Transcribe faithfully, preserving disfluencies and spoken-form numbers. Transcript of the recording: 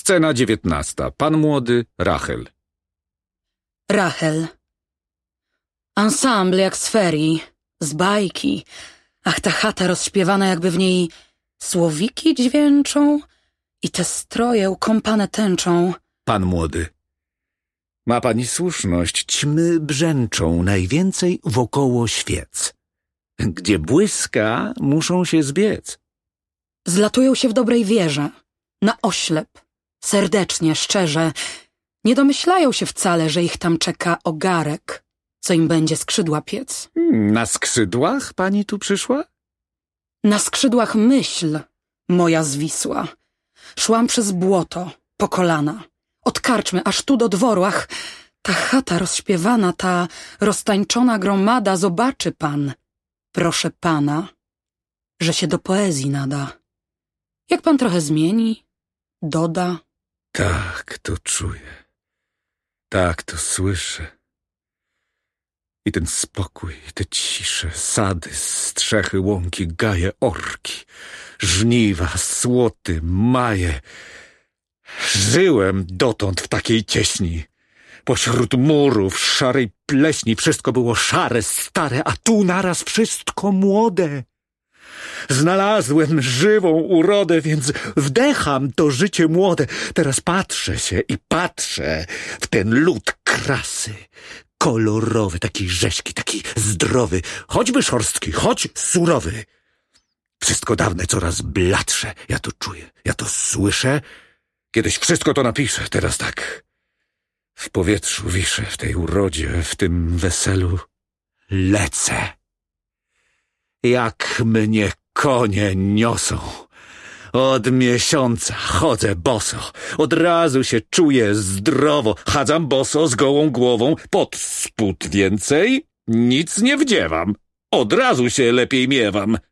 Scena dziewiętnasta. Pan młody, Rachel. Rachel. Ensemble jak z ferii, z bajki. Ach, ta chata rozśpiewana, jakby w niej słowiki dźwięczą i te stroje ukąpane tęczą. Pan młody. Ma pani słuszność, ćmy brzęczą najwięcej wokoło świec. Gdzie błyska, muszą się zbiec. Zlatują się w dobrej wierze, na oślep, serdecznie, szczerze. Nie domyślają się wcale, że ich tam czeka ogarek, co im będzie skrzydła piec. Na skrzydłach pani tu przyszła? Na skrzydłach myśl moja zwisła. Szłam przez błoto, po kolana, od karczmy aż tu do dworu. Ach, ta chata rozśpiewana, ta roztańczona gromada, zobaczy pan, proszę pana, że się do poezji nada. Jak pan trochę zmieni, doda. Tak, to czuję. Tak, to słyszę. I ten spokój, i te cisze, sady, strzechy, łąki, gaje, orki, żniwa, słoty, maje. Żyłem dotąd w takiej cieśni. Pośród murów, szarej pleśni, wszystko było szare, stare, a tu naraz wszystko młode. Znalazłem żywą urodę, więc wdecham to życie młode. Teraz patrzę się i patrzę w ten lód krasy. Kolorowy, taki rzeźki, taki zdrowy, choćby szorstki, choć surowy. Wszystko dawne coraz bladsze. Ja to czuję, ja to słyszę. Kiedyś wszystko to napiszę, teraz tak. W powietrzu wiszę, w tej urodzie, w tym weselu lecę. Jak mnie konie niosą. Od miesiąca chodzę boso. Od razu się czuję zdrowo. Chadzam boso z gołą głową. Pod spód więcej nic nie wdziewam. Od razu się lepiej miewam.